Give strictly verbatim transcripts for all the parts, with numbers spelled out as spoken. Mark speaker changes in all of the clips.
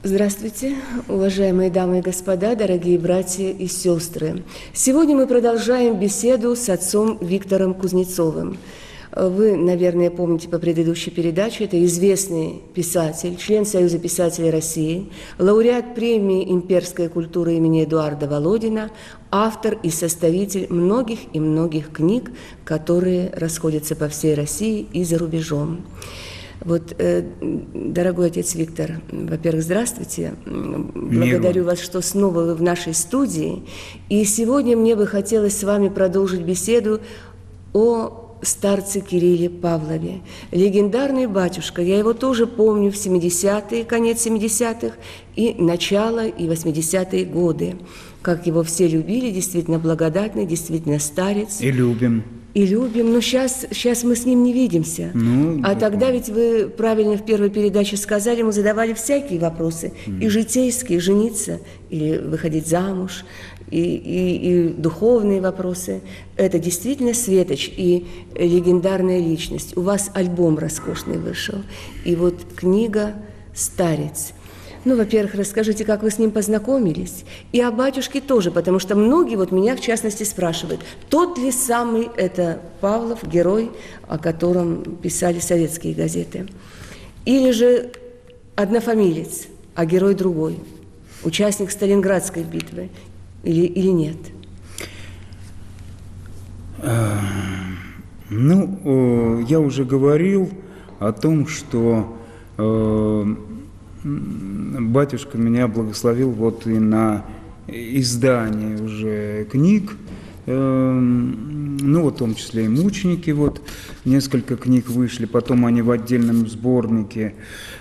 Speaker 1: Здравствуйте, уважаемые дамы и господа, дорогие братья и сестры. Сегодня мы продолжаем беседу с отцом Виктором Кузнецовым. Вы, наверное, помните по предыдущей передаче, это известный писатель, член Союза писателей России, лауреат премии «Имперская культура» имени Эдуарда Володина, автор и составитель многих и многих книг, которые расходятся по всей России и за рубежом. Вот, э, дорогой отец Виктор, во-первых, здравствуйте. Благодарю вас, что снова вы в нашей студии. И сегодня мне бы хотелось с вами продолжить беседу о старце Кирилле Павлове. Легендарный батюшка, я его тоже помню в семидесятые, конец семидесятых и начало и восьмидесятые годы. Как его все любили, действительно благодатный, действительно старец.
Speaker 2: И любим.
Speaker 1: И любим, но сейчас, сейчас мы с ним не видимся.
Speaker 2: Ну,
Speaker 1: а
Speaker 2: да.
Speaker 1: Тогда ведь вы правильно в первой передаче сказали, мы задавали всякие вопросы. Mm. И житейские, жениться или выходить замуж, и, и, и духовные вопросы. Это действительно светоч и легендарная личность. У вас альбом роскошный вышел. И вот книга «Старец». Ну, во-первых, расскажите, как вы с ним познакомились, и о батюшке тоже, потому что многие, вот меня в частности, спрашивают, тот ли самый это Павлов, герой, о котором писали советские газеты, или же однофамилец, а герой другой, участник Сталинградской битвы, или, или нет?
Speaker 2: Ну, я уже говорил о том, что батюшка меня благословил вот и на издание уже книг, ну вот в том числе и «Мученики», вот несколько книг вышли, потом они в отдельном сборнике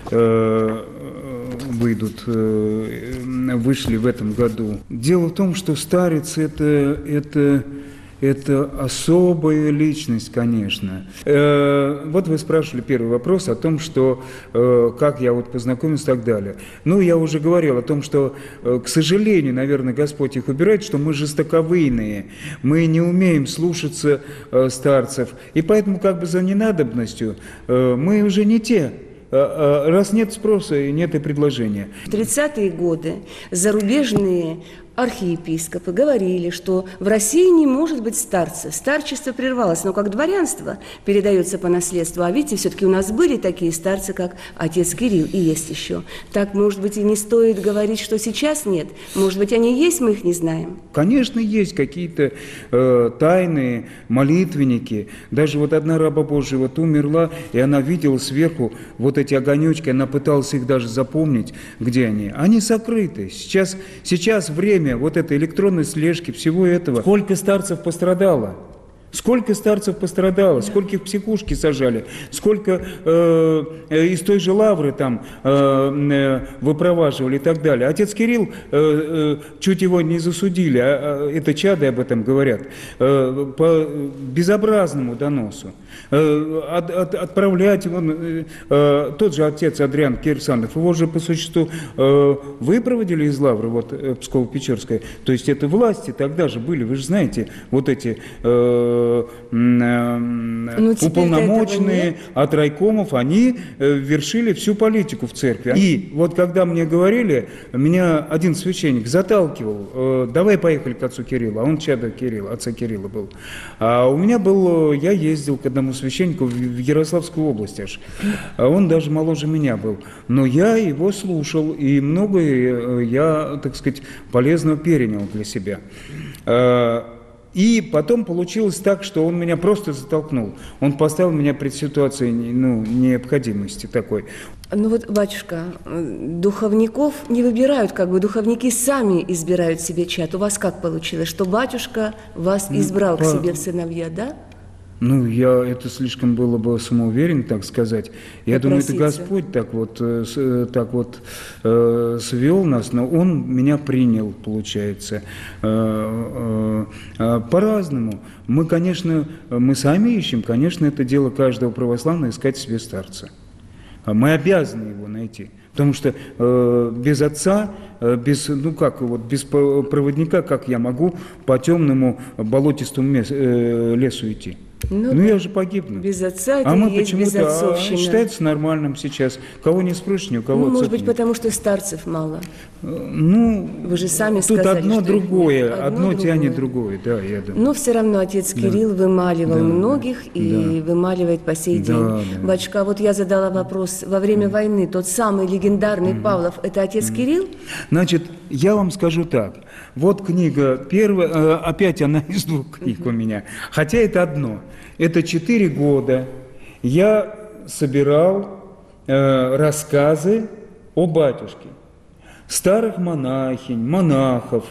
Speaker 2: выйдут, вышли в этом году. Дело в том, что старец это, это Это особая личность, конечно. Э, вот вы спрашивали первый вопрос о том, что э, как я вот познакомился и так далее. Ну, я уже говорил о том, что, э, к сожалению, наверное, Господь их убирает, что мы жестоковыйные, мы не умеем слушаться э, старцев, и поэтому как бы за ненадобностью э, мы уже не те. Раз нет спроса и нет и предложения.
Speaker 1: В тридцатые годы зарубежные архиепископы говорили, что в России не может быть старца. Старчество прервалось, но как дворянство передается по наследству. А видите, все-таки у нас были такие старцы, как отец Кирилл, и есть еще. Так, может быть, и не стоит говорить, что сейчас нет. Может быть, они есть, мы их не знаем.
Speaker 2: Конечно, есть какие-то э, тайные молитвенники. Даже вот одна раба Божия вот умерла, и она видела сверху вот эти огонечки, она пыталась их даже запомнить, где они. Они сокрыты. Сейчас, сейчас время вот этой электронной слежки, всего этого. Сколько старцев пострадало? Сколько старцев пострадало, сколько их в психушки сажали, сколько э, из той же лавры там э, выпроваживали и так далее. Отец Кирилл, э, э, чуть его не засудили, а, а это чады об этом говорят, э, по безобразному доносу. Э, от, от, отправлять его, э, тот же отец Адриан Кирсанов, его же по существу э, выпроводили из лавры, вот Псково-Печерской, то есть это власти тогда же были, вы же знаете, вот эти... Э, Ну, уполномоченные от райкомов, они вершили всю политику в церкви. И вот когда мне говорили, меня один священник заталкивал, давай поехали к отцу Кириллу, а он чадо Кирилла, отца Кирилла был. А у меня был, я ездил к одному священнику в Ярославскую область аж, он даже моложе меня был, но я его слушал, и многое я, так сказать, полезного перенял для себя. И потом получилось так, что он меня просто затолкнул. Он поставил меня пред ситуацией, ну, необходимости такой.
Speaker 1: Ну вот, батюшка, духовников не выбирают, как бы духовники сами избирают себе чад. У вас как получилось, что батюшка вас избрал ну, к себе в сыновья, да?
Speaker 2: Ну, я, это слишком было бы самоуверен, так сказать. Я думаю, это Господь так вот, так вот э, свел нас, но Он меня принял, получается, э, э, по-разному. Мы, конечно, мы сами ищем, конечно, это дело каждого православного искать себе старца. Мы обязаны его найти. Потому что э, без отца, э, без, ну как, вот, без проводника, как я могу по темному болотистому мес, э, лесу идти?
Speaker 1: Ну,
Speaker 2: Ну
Speaker 1: да.
Speaker 2: я же погибну.
Speaker 1: Без отца это
Speaker 2: А мы
Speaker 1: и есть
Speaker 2: почему-то а,
Speaker 1: безотцовщина.
Speaker 2: считается нормальным сейчас. Кого не спросишь, ни у кого
Speaker 1: Ну, может
Speaker 2: отцов
Speaker 1: быть,
Speaker 2: нет.
Speaker 1: потому что старцев мало.
Speaker 2: Ну,
Speaker 1: Вы же сами
Speaker 2: тут
Speaker 1: сказали,
Speaker 2: одно
Speaker 1: что их
Speaker 2: другое,
Speaker 1: нет.
Speaker 2: одно,
Speaker 1: Одно
Speaker 2: тянет
Speaker 1: другое.
Speaker 2: другое, да, я думаю.
Speaker 1: Но все равно отец Кирилл вымаливал
Speaker 2: Да,
Speaker 1: многих и
Speaker 2: да.
Speaker 1: вымаливает по сей
Speaker 2: Да,
Speaker 1: день.
Speaker 2: да.
Speaker 1: Батюшка, а вот я задала вопрос. Во время войны тот самый легендарный Павлов, это отец Кирилл?
Speaker 2: Значит, я вам скажу так. Вот книга первая, э, опять она из двух книг у меня. Хотя это одно. Это четыре года я собирал э, рассказы о батюшке. Старых монахинь, монахов,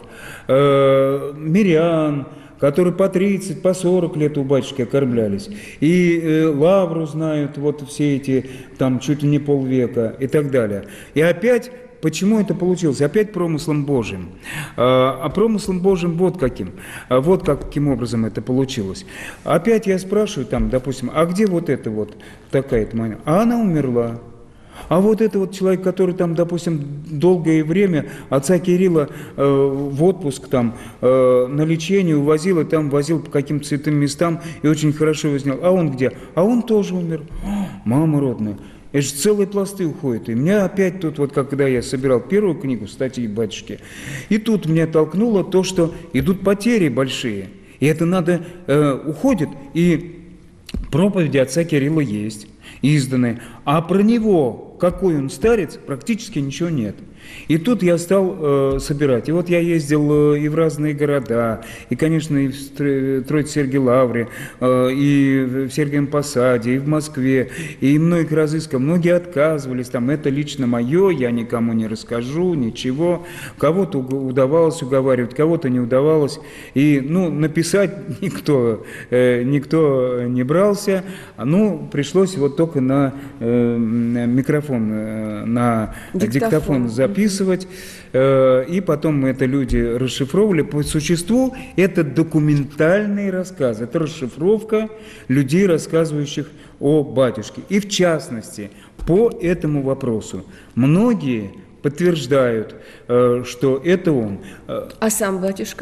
Speaker 2: э, мирян, которые по тридцать, по сорок лет у батюшки окормлялись. И э, лавру знают вот все эти, там, чуть ли не полвека и так далее. И опять, почему это получилось? Опять промыслом Божьим. А, а промыслом Божьим вот каким. А вот каким образом это получилось. Опять я спрашиваю там, допустим, а где вот это вот такая-то моя? А она умерла. А вот это вот человек, который там, допустим, долгое время отца Кирилла э, в отпуск там, э, на лечение увозил, и там возил по каким-то святым местам, и очень хорошо его снял. А он где? А он тоже умер. О, мама родная. Это же целые пласты уходят. И меня опять тут, вот когда я собирал первую книгу, статьи батюшки, и тут меня толкнуло то, что идут потери большие. И это надо, э, уходит, и проповеди отца Кирилла есть, изданные. А про него, какой он старец, практически ничего нет. И тут я стал э, собирать. И вот я ездил э, и в разные города, и, конечно, и в Троице-Сергией-Лавре, э, и в Сергиевом Посаде, и в Москве, и многих разыскал. Многие отказывались, там, это лично мое, я никому не расскажу, ничего. Кого-то удавалось уговаривать, кого-то не удавалось. И, ну, написать никто, э, никто не брался. Ну, пришлось вот только на э, микрофон, э, на диктофон, диктофон записывать. записывать, э, и потом это люди расшифровывали. По существу это документальный рассказ, это расшифровка людей, рассказывающих о батюшке. И в частности, по этому вопросу многие подтверждают, э, что это он.
Speaker 1: А сам батюшка?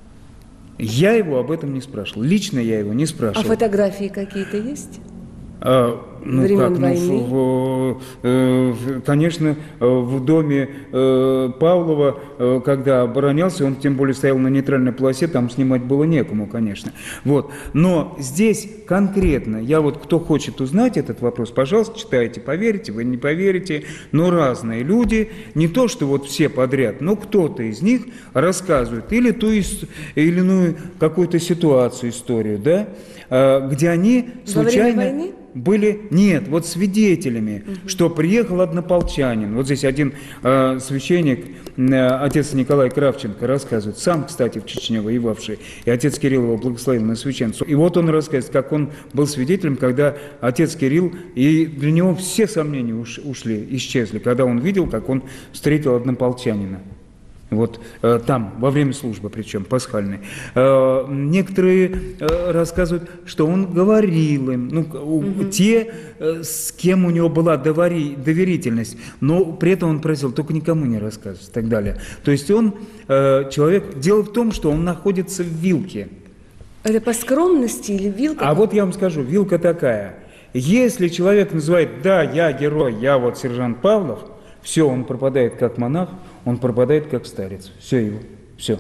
Speaker 2: Я его об этом не спрашивал, лично я его не спрашивал.
Speaker 1: А фотографии какие-то есть?
Speaker 2: А, ну
Speaker 1: Времен
Speaker 2: как,
Speaker 1: войны?
Speaker 2: ну, в, э, в, конечно, в доме э, Павлова, э, когда оборонялся, он тем более стоял на нейтральной полосе, там снимать было некому, конечно. Вот. Но здесь конкретно, я вот, кто хочет узнать этот вопрос, пожалуйста, читайте, поверите, вы не поверите, но разные люди, не то, что вот все подряд, но кто-то из них рассказывает или ту или иную какую-то ситуацию, историю, да, где они случайно были, нет, вот свидетелями, угу. что приехал однополчанин. Вот здесь один э, священник, э, отец Николай Кравченко, рассказывает, сам, кстати, в Чечне воевавший, и отец Кирилл его благословил на священство. И вот он рассказывает, как он был свидетелем, когда отец Кирилл, и для него все сомнения уш, ушли, исчезли, когда он видел, как он встретил однополчанина. Вот э, там, во время службы, причем пасхальной. Э, некоторые э, рассказывают, что он говорил им, ну, угу. те, э, с кем у него была довари, доверительность, но при этом он просил только никому не рассказывать и так далее. То есть он, э, человек, дело в том, что он находится в вилке.
Speaker 1: Это по скромности или вилка?
Speaker 2: А вот я вам скажу, вилка такая. Если человек называет, да, я герой, я вот сержант Павлов, все, он пропадает как монах, он пропадает как старец. Все его, все.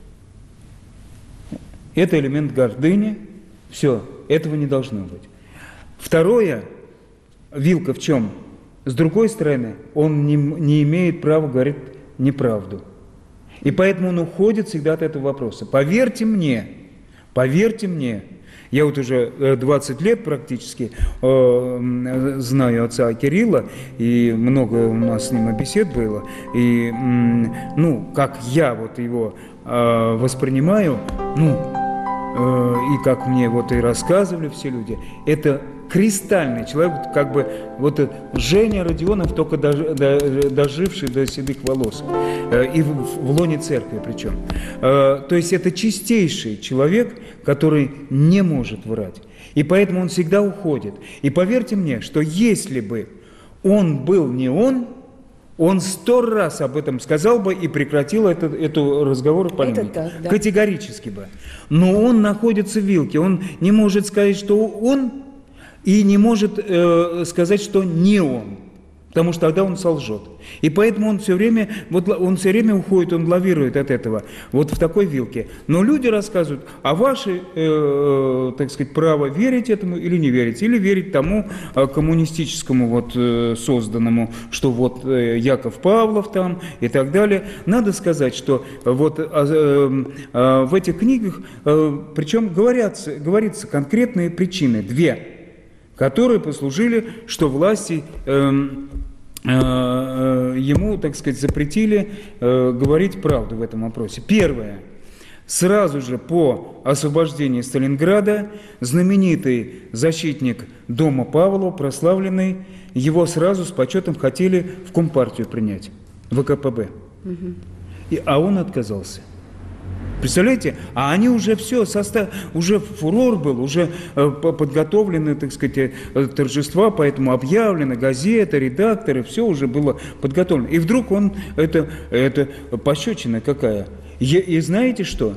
Speaker 2: Это элемент гордыни, все, этого не должно быть. Второе, вилка в чем? С другой стороны, он не, не имеет права говорить неправду. И поэтому он уходит всегда от этого вопроса. Поверьте мне, поверьте мне, я вот уже двадцать лет практически э, знаю отца Кирилла, и много у нас с ним бесед было. И, ну, как я вот его э, воспринимаю, ну, э, и как мне вот и рассказывали все люди, это кристальный человек, как бы вот Женя Родионов, только доживший до седых волос, и в, в лоне церкви причем. То есть это чистейший человек, который не может врать. И поэтому он всегда уходит. И поверьте мне, что если бы он был не он, он сто раз об этом сказал бы и прекратил этот, эту разговор по линии.
Speaker 1: так, да.
Speaker 2: Категорически бы. Но он находится в вилке. Он не может сказать, что он, и не может э, сказать, что не он. Потому что тогда он солжет. И поэтому он все время, вот он все время уходит, он лавирует от этого, вот в такой вилке. Но люди рассказывают, а ваше, э, так сказать, право верить этому или не верить, или верить тому э, коммунистическому вот э, созданному, что вот э, Яков Павлов там и так далее. Надо сказать, что вот э, э, э, в этих книгах, э, причем говорятся, говорится конкретные причины, две, которые послужили, что власти э, э, ему, так сказать, запретили э, говорить правду в этом вопросе. Первое. Сразу же по освобождении Сталинграда знаменитый защитник дома Павлова, прославленный, его сразу с почетом хотели в Компартию принять, в ВКПБ. Угу. И, а он отказался. Представляете? А они уже все, состав, уже фурор был, уже э, подготовлены, так сказать, э, торжества, поэтому объявлены, газеты, редакторы, все уже было подготовлено. И вдруг он, это, это пощечина какая. И, и знаете что?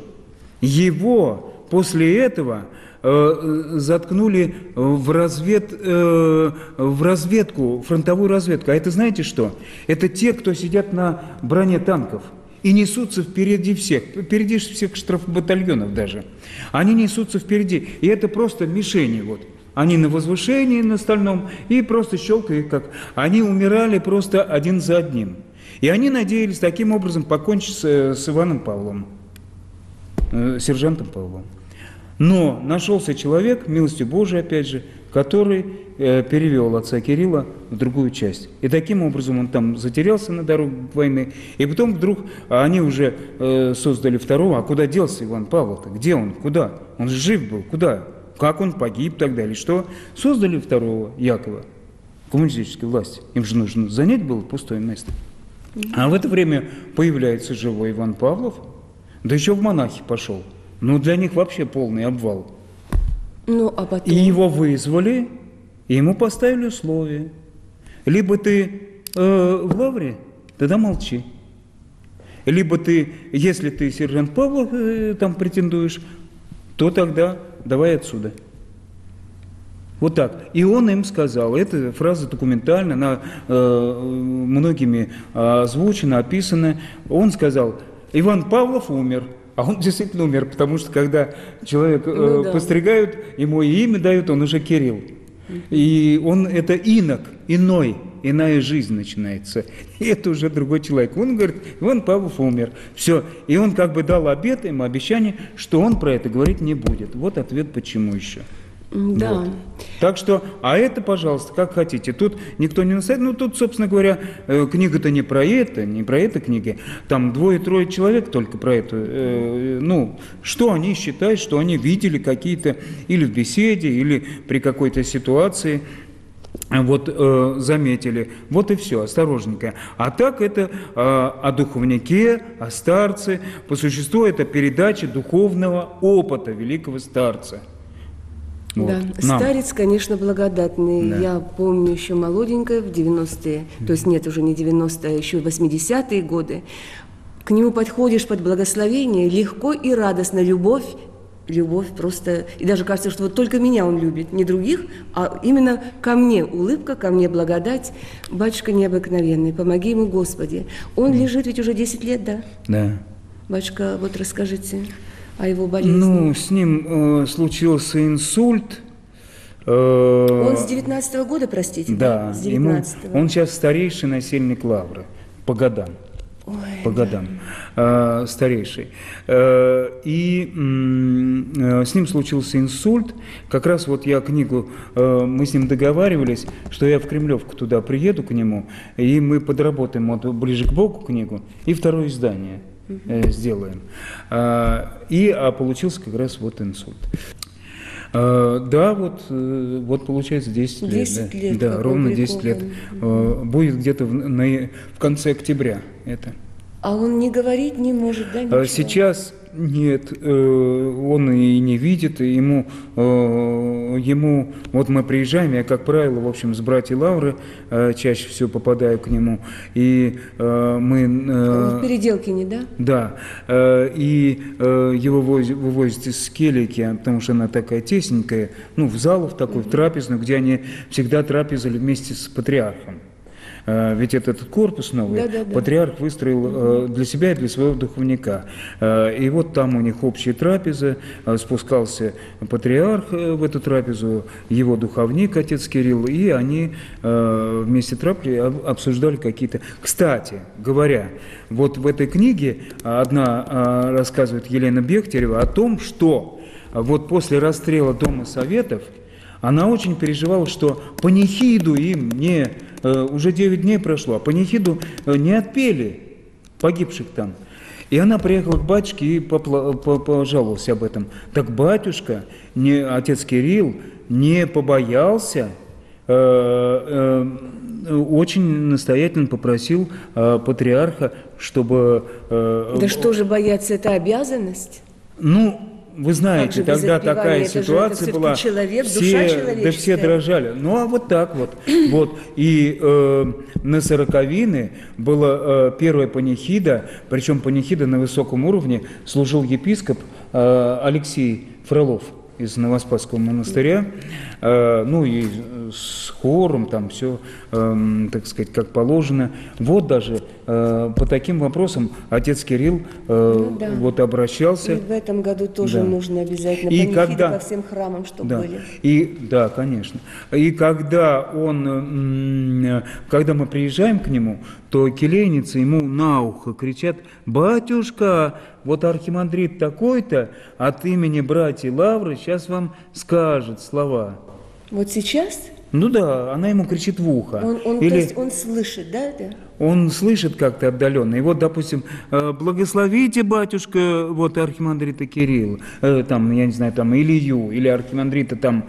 Speaker 2: Его после этого э, заткнули в, развед, э, в разведку, фронтовую разведку. А это знаете что? Это те, кто сидят на броне танков. И несутся впереди всех, впереди всех штрафбатальонов даже. Они несутся впереди, и это просто мишени вот. Они на возвышении, на стальном, и просто щелкают как. Они умирали просто один за одним. И они надеялись таким образом покончить с, с Иваном Павловым, э, сержантом Павловым. Но нашелся человек, милостью Божией опять же, который э, перевел отца Кирилла в другую часть. И таким образом он там затерялся на дороге войны. И потом вдруг они уже э, создали второго. А куда делся Иван Павлов-то? Где он? Куда? Он же жив был. Куда? Как он погиб и так далее? Что? Создали второго Якова, коммунистической власти. Им же нужно занять было пустое место. А в это время появляется живой Иван Павлов, да еще в монахи пошел. Ну, для них вообще полный обвал.
Speaker 1: Ну, а потом...
Speaker 2: И его вызвали, и ему поставили условия. Либо ты э, в лавре, тогда молчи. Либо ты, если ты сержант Павлов э, там претендуешь, то тогда давай отсюда. Вот так. И он им сказал, эта фраза документальна, она э, многими озвучена, описана. Он сказал, Иван Павлов умер. А он действительно умер, потому что когда человек э, ну, да. постригают, ему и имя дают, он уже Кирилл. И он это инок, иной, иная жизнь начинается. И это уже другой человек. Он говорит, Иван Павлов умер. Все. И он как бы дал обет им, обещание, что он про это говорить не будет. Вот ответ, почему еще.
Speaker 1: Да.
Speaker 2: Вот. Так что, а это, пожалуйста, как хотите. Тут никто не настаивает. Ну, тут, собственно говоря, книга-то не про это, не про это книги. Там двое-трое человек только про это. Э, ну, что они считают, что они видели какие-то или в беседе, или при какой-то ситуации. Вот э, заметили, вот и все, осторожненько. А так это э, о духовнике, о старце. По существу это передача духовного опыта великого старца. Вот.
Speaker 1: Да,
Speaker 2: Нам.
Speaker 1: Старец, конечно, благодатный. Да. Я помню еще молоденькая, в девяностые, то есть нет, уже не девяностые, а еще восьмидесятые годы. К нему подходишь под благословение, легко и радостно, любовь, любовь просто, и даже кажется, что вот только меня он любит, не других, а именно ко мне улыбка, ко мне благодать. Батюшка необыкновенный, помоги ему, Господи. Он mm. лежит ведь уже десять лет, да?
Speaker 2: Да.
Speaker 1: Батюшка, вот расскажите о его болезни.
Speaker 2: Ну, с ним э, случился инсульт. Э,
Speaker 1: он с девятнадцатого года, простите?
Speaker 2: Да,
Speaker 1: с девятнадцатого.
Speaker 2: Ему, он сейчас старейший насельник Лавры, по годам.
Speaker 1: Ой,
Speaker 2: по да. годам, э, старейший. Э, и э, с ним случился инсульт. Как раз вот я книгу, э, мы с ним договаривались, что я в Кремлевку туда приеду к нему, и мы подработаем вот ближе к Богу книгу, и второе издание э, сделаем. Э, и а получился как раз вот инсульт. Uh, да, вот, uh, вот получается десять лет.
Speaker 1: десять
Speaker 2: да,
Speaker 1: лет.
Speaker 2: Да, ровно десять лет. Uh, будет где-то в, на, в конце октября это.
Speaker 1: А он не говорить не может, да, ничего?
Speaker 2: Uh, сейчас, нет, э, он и не видит, и ему, э, ему, вот мы приезжаем, я, как правило, в общем, с братьей Лавры э, чаще всего попадаю к нему, и э, мы... Э,
Speaker 1: в Переделкине, да?
Speaker 2: Да, э, и э, его вывозят, вывозят из келейки, потому что она такая тесненькая, ну, в залу в такой, в трапезную, где они всегда трапезали вместе с патриархом. Ведь этот корпус новый
Speaker 1: да, да, да.
Speaker 2: патриарх выстроил для себя и для своего духовника. И вот там у них общие трапезы, спускался патриарх в эту трапезу, его духовник, отец Кирилл, и они вместе трапезы обсуждали какие-то... Кстати говоря, вот в этой книге одна рассказывает Елена Бехтерева о том, что вот после расстрела Дома Советов она очень переживала, что панихиду им не... Уже девять дней прошло, а панихиду не отпели погибших там. И она приехала к батюшке и пожаловалась об этом. Так батюшка, не, отец Кирилл, не побоялся, э, э, очень настоятельно попросил э, патриарха, чтобы... Э,
Speaker 1: да что же бояться, это обязанность?
Speaker 2: Ну... Вы знаете, тогда такая это ситуация же, это была,
Speaker 1: человек,
Speaker 2: все,
Speaker 1: душа
Speaker 2: да все дрожали. Ну, а вот так вот. вот. И э, на Сороковины была э, первая панихида, причем панихида на высоком уровне, служил епископ э, Алексей Фролов из Новоспасского монастыря, э, ну и с хором, там все, э, так сказать, как положено. Вот даже э, по таким вопросам отец Кирилл э, ну, да. вот обращался.
Speaker 1: И в этом году тоже да. нужно обязательно
Speaker 2: и когда,
Speaker 1: по всем храмам, чтобы
Speaker 2: да.
Speaker 1: были.
Speaker 2: И, да, конечно. И когда он, когда мы приезжаем к нему, то келейницы ему на ухо кричат: «Батюшка, вот архимандрит такой-то от имени братьей Лавры сейчас вам скажет слова».
Speaker 1: Вот сейчас?
Speaker 2: Ну да, она ему кричит в ухо.
Speaker 1: Он, он,
Speaker 2: Или...
Speaker 1: то есть он слышит, да, да?
Speaker 2: Он слышит как-то отдаленно. И вот, допустим, благословите, батюшка, вот архимандрита Кирилла, там, я не знаю, там, Илью, или архимандрита, там,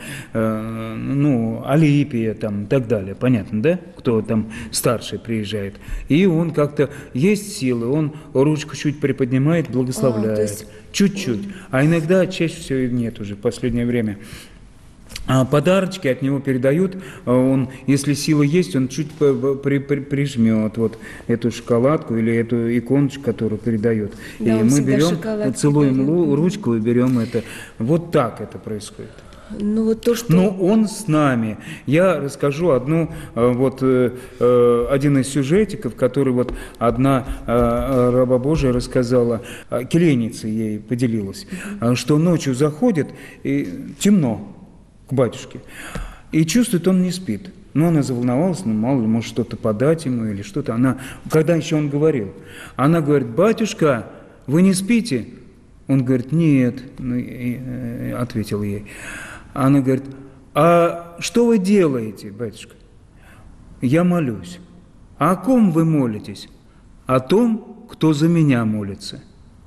Speaker 2: ну, Алипия, там, и так далее. Понятно, да? Кто там старший приезжает. И он как-то, есть силы, он ручку чуть приподнимает, благословляет. А, есть... Чуть-чуть. А иногда, чаще всего, нет уже в последнее время. А подарочки от него передают, он, если сила есть, он чуть при, при, прижмет вот эту шоколадку или эту иконочку, которую передает. Да, и мы берем, целуем дает. ручку и берем это. Вот так это происходит.
Speaker 1: Ну, вот то, что...
Speaker 2: Но он с нами. Я расскажу одну, вот, один из сюжетиков, который вот одна раба Божия рассказала, келейница ей поделилась, mm-hmm. что ночью заходит, и темно к батюшке, и чувствует, он не спит. Но она заволновалась, ну, мало ли, может, что-то подать ему или что-то. Она, когда еще он говорил, она говорит: «Батюшка, вы не спите?» Он говорит: «Нет», ну, и, и, ответил ей. Она говорит: «А что вы делаете, батюшка?» «Я молюсь». «А о ком вы молитесь?» «О том, кто за меня молится».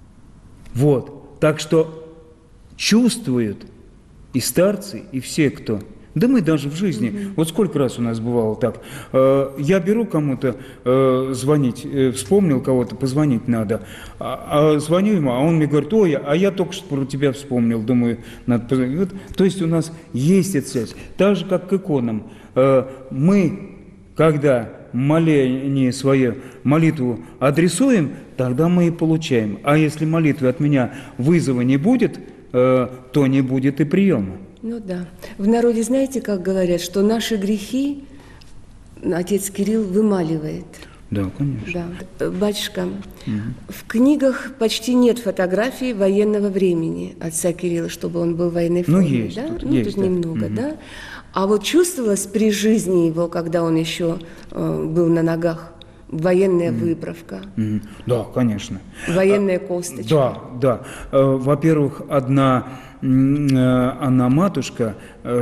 Speaker 2: Вот, так что чувствуют и старцы, и все, кто... Да мы даже в жизни, mm-hmm. вот сколько раз у нас бывало так, э, я беру кому-то э, звонить, э, вспомнил кого-то, позвонить надо, а, а звоню ему, а он мне говорит: «Ой, а я только что про тебя вспомнил, думаю, надо позвонить». Вот, то есть у нас есть эта связь, так же, как к иконам. Э, мы, когда моление свое, молитву адресуем, тогда мы и получаем. А если молитвы от меня вызова не будет, то не будет и приема.
Speaker 1: Ну да. В народе знаете, как говорят, что наши грехи отец Кирилл вымаливает.
Speaker 2: Да, конечно.
Speaker 1: Да. Батюшка, угу. в книгах почти нет фотографий военного времени отца Кирилла, чтобы он был в военной форме.
Speaker 2: Ну, есть.
Speaker 1: Да?
Speaker 2: Тут
Speaker 1: ну,
Speaker 2: есть,
Speaker 1: тут
Speaker 2: да.
Speaker 1: немного,
Speaker 2: угу.
Speaker 1: да? А вот чувствовалось при жизни его, когда он еще э, был на ногах, военная mm. выправка.
Speaker 2: Mm. Да, конечно.
Speaker 1: Военная косточка.
Speaker 2: Да, да. Во-первых, одна она матушка,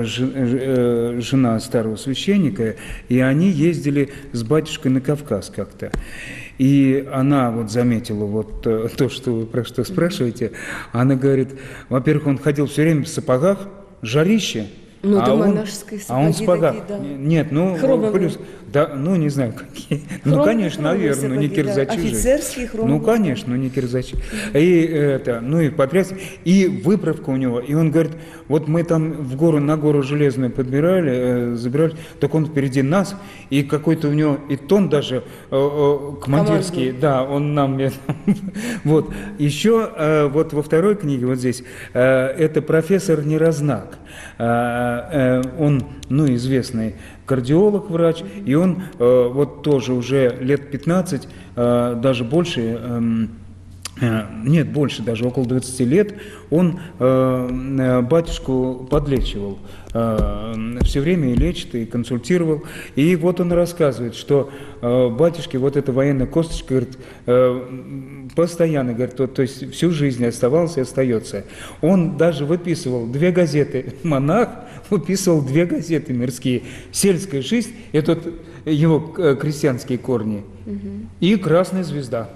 Speaker 2: жена старого священника, и они ездили с батюшкой на Кавказ как-то. И она вот заметила вот то, что вы про что спрашиваете. Она говорит, во-первых, он ходил все время в сапогах, жарище,
Speaker 1: Ну,
Speaker 2: а
Speaker 1: да,
Speaker 2: он,
Speaker 1: монашеские
Speaker 2: а он
Speaker 1: сапоги
Speaker 2: спага...
Speaker 1: такие, да.
Speaker 2: Нет, ну,
Speaker 1: Хромовые.
Speaker 2: плюс, да, ну, не знаю, какие. Ну,
Speaker 1: Хромовые,
Speaker 2: конечно,
Speaker 1: хромовые
Speaker 2: наверное, ну, не
Speaker 1: сапоги, да.
Speaker 2: кирзачи же.
Speaker 1: Офицерские хромовые.
Speaker 2: Ну, конечно, ну, не кирзачи. И это, ну, и потряс, и выправка у него, и он говорит, вот мы там в гору, на гору Железную подбирали, э, забирали, так он впереди нас, и какой-то у него, и тон даже э, э, командирский,
Speaker 1: Командный.
Speaker 2: да, он нам, вот. Еще э, вот во второй книге, вот здесь, э, это профессор Неразнак. Э, э, он, ну, известный кардиолог, врач, и он э, вот тоже уже лет пятнадцать, э, даже больше, э, э, нет, больше, даже около двадцати лет, он э, батюшку подлечивал. Э, все время и лечит, и консультировал. И вот он рассказывает, что э, батюшке вот эта военная косточка, говорит, э, постоянно, говорит, то, то есть всю жизнь оставался и остается. Он даже выписывал две газеты, монах выписывал две газеты мирские. «Сельская жизнь», это его крестьянские корни, угу. и «Красная звезда».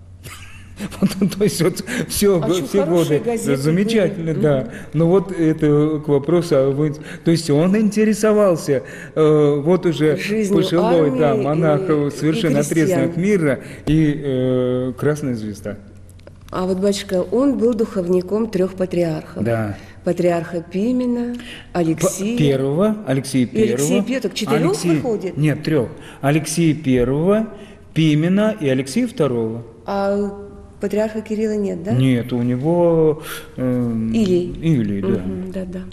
Speaker 2: Вот, то есть вот все,
Speaker 1: а
Speaker 2: все годы замечательно, были. Да. Но вот это к вопросу, то есть он интересовался, э, вот уже
Speaker 1: жизнью
Speaker 2: пожилой,
Speaker 1: армии,
Speaker 2: да, монах,
Speaker 1: и,
Speaker 2: совершенно
Speaker 1: и
Speaker 2: отрезанный от мира, и э, «Красная звезда».
Speaker 1: А вот, батюшка, он был духовником трех патриархов.
Speaker 2: Да.
Speaker 1: Патриарха Пимена, Алексия.
Speaker 2: Первого, Алексея Первого.
Speaker 1: Алексея Первого, так четырех
Speaker 2: Алексей,
Speaker 1: выходит?
Speaker 2: Нет, трех. Алексея Первого, Пимена и Алексея Второго.
Speaker 1: А патриарха Кирилла нет, да?
Speaker 2: Нет, у него э,
Speaker 1: Илий.
Speaker 2: Илий, да.
Speaker 1: Угу, да, да.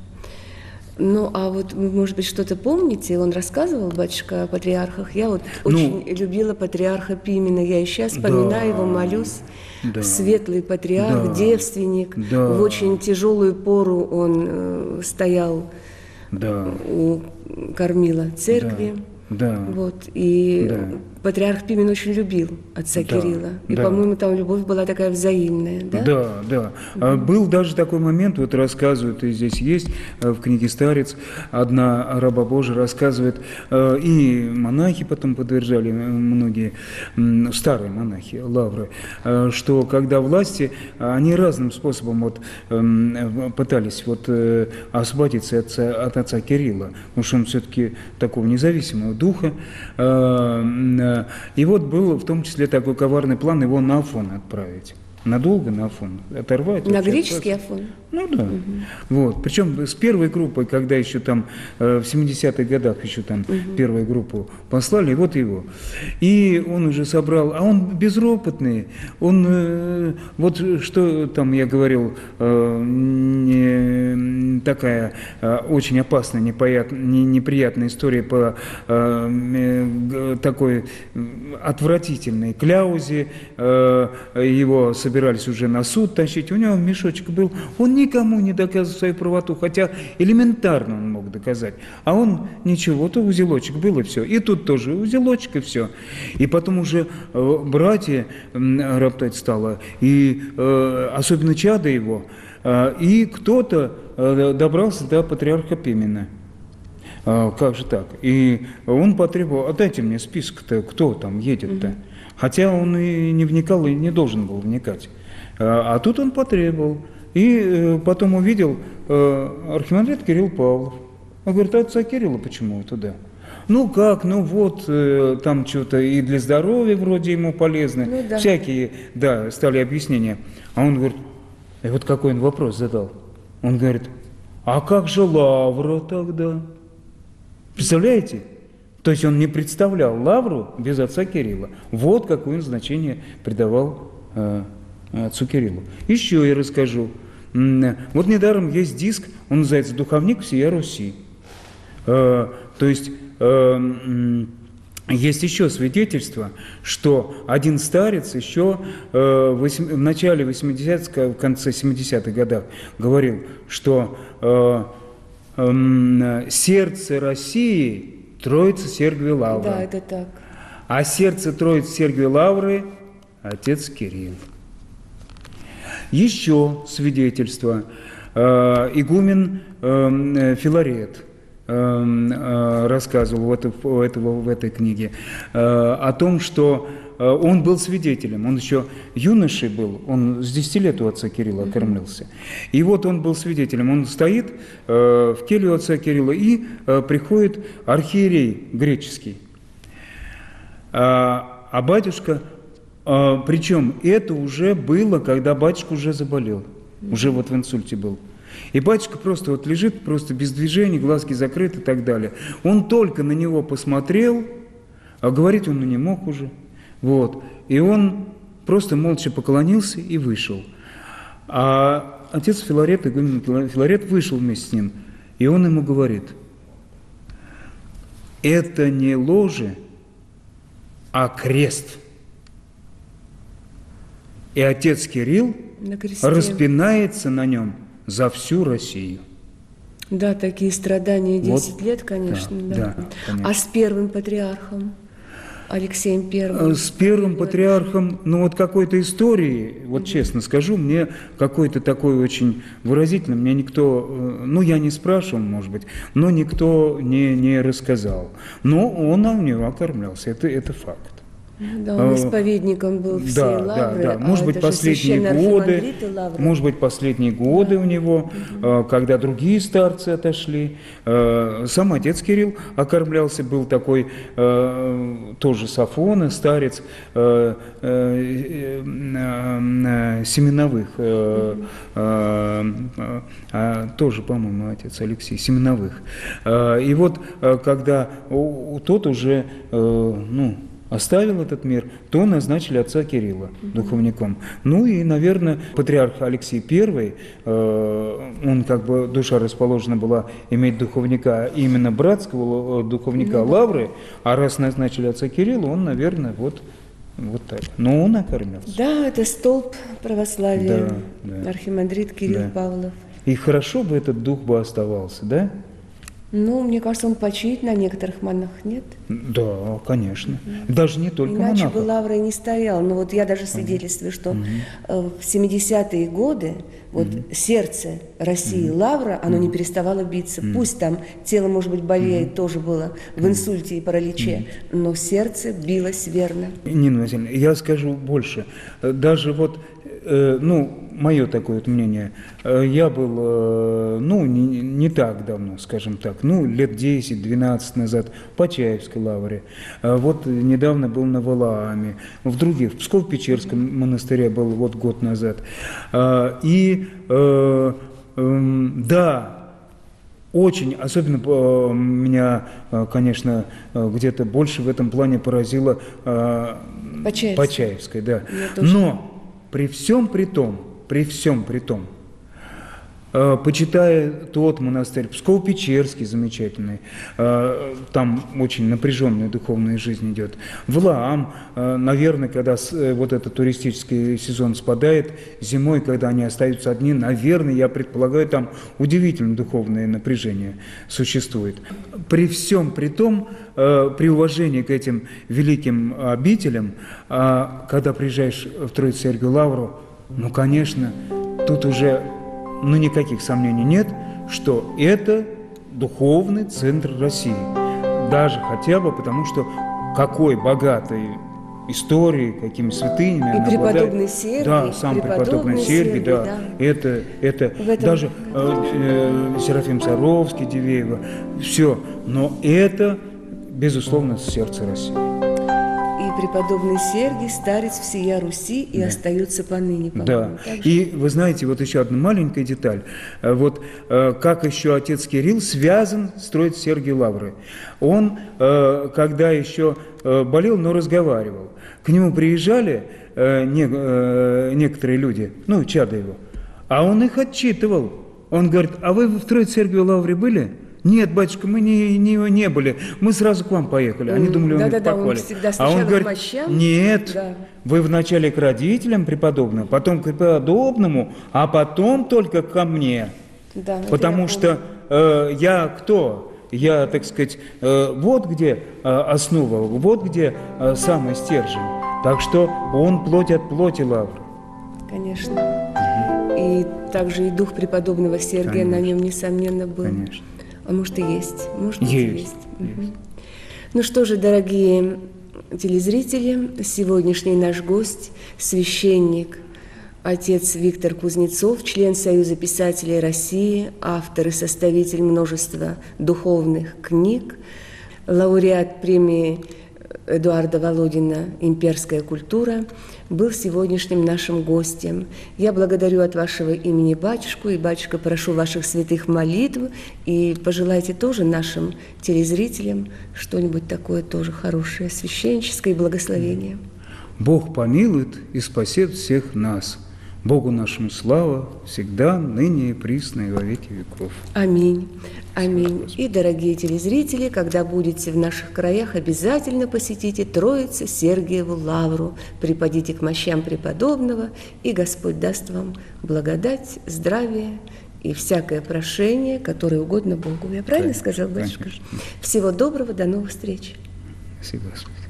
Speaker 1: Ну, а вот, может быть, что-то помните? Он рассказывал, батюшка, о патриархах. Я вот ну, очень любила патриарха Пимена. Я и сейчас вспоминаю да, его, молюсь. Да, светлый патриарх, да, девственник. Да. В очень тяжелую пору он э, стоял да. у кормила церкви.
Speaker 2: Да. Да.
Speaker 1: Вот, и
Speaker 2: да.
Speaker 1: патриарх Пимен очень любил отца да. Кирилла. И, да. по-моему, там любовь была такая взаимная, да?
Speaker 2: Да, да. Mm-hmm. Был даже такой момент, вот рассказывают, и здесь есть в книге «Старец», одна раба Божия рассказывает, и монахи потом подтверждали, многие старые монахи, лавры, что когда власти, они разным способом вот пытались вот освободиться от, от отца Кирилла, потому что он все-таки такого независимого духа. И вот был в том числе такой коварный план его на Афон отправить. Надолго на Афон. Оторвать.
Speaker 1: На греческий Афон?
Speaker 2: Ну да. Угу. Вот. Причем с первой группой, когда еще там в семидесятых годах еще там угу. первую группу послали, вот его. И он уже собрал, а он безропотный. Он, вот что там я говорил, не, такая очень опасная, неприятная история по такой отвратительной кляузе. Его собирались уже на суд тащить, у него мешочек был, он никому не доказывал свою правоту, хотя элементарно он мог доказать, а он ничего, то узелочек был и все, и тут тоже узелочек и все. И потом уже э, братья э, роптать стало, и э, особенно чада его, э, и кто-то э, добрался до патриарха Пимена. Э, как же так? И он потребовал, отдайте мне список-то, кто там едет-то. Mm-hmm. Хотя он и не вникал, и не должен был вникать. А тут он потребовал. И потом увидел архимандрит Кирилл Павлов. Он говорит, а отца Кирилла почему туда? Ну как, ну вот, там что-то и для здоровья вроде ему полезно. Ну, да. Всякие, да, стали объяснения. А он говорит, и вот какой он вопрос задал. Он говорит, а как же лавра тогда? Представляете? То есть он не представлял лавру без отца Кирилла. Вот какое он значение придавал э, отцу Кириллу. Еще я расскажу. Вот недаром есть диск, он называется «Духовник всея Руси». Э, то есть э, есть еще свидетельство, что один старец еще э, в начале восьмидесятых, в конце семидесятых годах говорил, что э, э, сердце России – Троица Сергиевой Лавры.
Speaker 1: Да, это так.
Speaker 2: А сердце Троицы Сергиевой Лавры – отец Кирилл. Еще свидетельство. Э, игумен э, Филарет э, рассказывал в, это, в, это, в этой книге э, о том, что он был свидетелем, он еще юношей был, он с десяти лет у отца Кирилла окормлялся. И вот он был свидетелем, он стоит в келью отца Кирилла, и приходит архиерей греческий. А батюшка, причем это уже было, когда батюшка уже заболел, уже вот в инсульте был. И батюшка просто вот лежит, просто без движений, глазки закрыты и так далее. Он только на него посмотрел, а говорить он не мог уже. Вот. И он просто молча поклонился и вышел. А отец Филарет, игумен Филарет, вышел вместе с ним. И он ему говорит: это не ложе, а крест. И отец Кирилл распинается на нем за всю Россию.
Speaker 1: Да, такие страдания десять
Speaker 2: Вот.
Speaker 1: лет, конечно.
Speaker 2: Да,
Speaker 1: Да.
Speaker 2: да, конечно.
Speaker 1: А с первым патриархом, Алексеем Первым?
Speaker 2: С первым патриархом, ну вот какой-то истории, вот честно скажу, мне какой-то такой очень выразительный, мне никто, ну я не спрашивал, может быть, но никто не, не рассказал. Но он у него окормлялся, это, это факт.
Speaker 1: Да, он исповедником был всей
Speaker 2: Да,
Speaker 1: лавры.
Speaker 2: да, да. Может
Speaker 1: а
Speaker 2: быть,
Speaker 1: это же
Speaker 2: последние
Speaker 1: священный
Speaker 2: годы,
Speaker 1: архимандрит и лавра.
Speaker 2: может быть, последние годы у него, э, когда другие старцы отошли. Э, Сам отец Кирилл окормлялся, был такой э, тоже Сафона, старец э, э, э, э, Семеновых, э, э, э, тоже, по-моему, отец Алексей Семеновых. Э, И вот, э, когда у- у- тот уже, э, ну, оставил этот мир, то назначили отца Кирилла духовником. Ну и, наверное, патриарх Алексей Первый, э, он как бы, душа расположена была иметь духовника, именно братского духовника Лавры, а раз назначили отца Кирилла, он, наверное, вот, вот так. Но он окормился.
Speaker 1: Да, это столб православия,
Speaker 2: Да, да.
Speaker 1: архимандрит Кирилл
Speaker 2: Да.
Speaker 1: Павлов.
Speaker 2: И хорошо бы этот дух бы оставался, да?
Speaker 1: Ну, мне кажется, он почиет на некоторых монах, нет?
Speaker 2: Да, конечно. Даже не только
Speaker 1: Иначе
Speaker 2: монахов.
Speaker 1: бы Лавра и не стоял. Но вот я даже свидетельствую, что э, в семидесятые годы вот сердце России, Лавра, оно не переставало биться. Пусть там тело, может быть, болеет, тоже было в инсульте и параличе, но сердце билось верно.
Speaker 2: Нина Васильевна, я скажу больше. Э, Даже вот, э, ну, мое такое вот мнение, э, я был, э, ну, не, не так давно, скажем так, ну, лет десять-двенадцать назад в Почаевской лавре, Э, вот недавно был на Валааме, в других, в Псково-Печерском монастыре был вот год назад. Э, И, э, эм, да, очень, особенно э, меня, э, конечно, э, где-то больше в этом плане поразило э,
Speaker 1: Почаевская.
Speaker 2: Почаевская, да.
Speaker 1: Меня тоже.
Speaker 2: Но при всем при том, при всем при том, э, почитая тот монастырь, Псково-Печерский замечательный, э, там очень напряженная духовная жизнь идет. Валаам, э, наверное, когда с- э, вот этот туристический сезон спадает, зимой, когда они остаются одни, наверное, я предполагаю, там удивительно духовное напряжение существует. При всем при том, э, при уважении к этим великим обителям, э, когда приезжаешь в Троице-Сергию Лавру, ну, конечно, тут уже, ну, никаких сомнений нет, что это духовный центр России. Даже хотя бы потому, что какой богатой историей, какими святынями
Speaker 1: И
Speaker 2: она
Speaker 1: преподобный
Speaker 2: обладает.
Speaker 1: Сергий,
Speaker 2: Да, сам
Speaker 1: преподобный
Speaker 2: преподобный Сергий,
Speaker 1: Сергий,
Speaker 2: да.
Speaker 1: да.
Speaker 2: Это, это
Speaker 1: В этом-
Speaker 2: даже э, э, Серафим Саровский, Дивеева, все. Но это, безусловно, сердце России.
Speaker 1: И преподобный Сергий, старец всея Руси, и остается поныне, по-моему.
Speaker 2: Да.
Speaker 1: Так же?
Speaker 2: И вы знаете, вот еще одна маленькая деталь. Э, Вот э, как еще отец Кирилл связан с Троицей Сергией Лаврой. Он, э, когда еще э, болел, но разговаривал, к нему приезжали э, не- э, некоторые люди, ну, чада его, а он их отчитывал. Он говорит: а вы в Троице Сергией Лавре были? Нет, батюшка, мы не, не, не были. Мы сразу к вам поехали. Они
Speaker 1: М,
Speaker 2: думали, он их
Speaker 1: да-да-да, он
Speaker 2: похвалит.
Speaker 1: всегда
Speaker 2: А
Speaker 1: сначала
Speaker 2: он
Speaker 1: к
Speaker 2: говорит:
Speaker 1: мощам.
Speaker 2: нет,
Speaker 1: Да.
Speaker 2: вы вначале к родителям преподобного, потом к преподобному, а потом только ко мне.
Speaker 1: Да, это
Speaker 2: Потому
Speaker 1: я
Speaker 2: что э, я кто? Я, так сказать, э, вот где э, основа, вот где э, самый стержень. Так что он плоть от плоти Лавры.
Speaker 1: Конечно. И также и дух преподобного Сергия
Speaker 2: Конечно.
Speaker 1: на нем, несомненно, был.
Speaker 2: Конечно.
Speaker 1: А может и есть. Может быть,
Speaker 2: Есть,
Speaker 1: и есть. Мгм.
Speaker 2: есть.
Speaker 1: Ну что же, дорогие телезрители, сегодняшний наш гость, священник, отец Виктор Кузнецов, член Союза писателей России, автор и составитель множества духовных книг, лауреат премии Эдуарда Володина «Имперская культура», был сегодняшним нашим гостем. Я благодарю от вашего имени батюшку, и, батюшка, прошу ваших святых молитв, и пожелайте тоже нашим телезрителям что-нибудь такое тоже хорошее, священническое, и благословение.
Speaker 2: Бог помилует и спасет всех нас. Богу нашему слава всегда, ныне и присно, и во веки веков.
Speaker 1: Аминь. Аминь. И, дорогие телезрители, когда будете в наших краях, обязательно посетите Троице Сергиеву лавру, припадите к мощам преподобного, и Господь даст вам благодать, здравие и всякое прошение, которое угодно Богу. Я правильно
Speaker 2: Конечно,
Speaker 1: сказал, батюшка?
Speaker 2: конечно.
Speaker 1: Всего доброго, до новых встреч.
Speaker 2: Спасибо, Господи.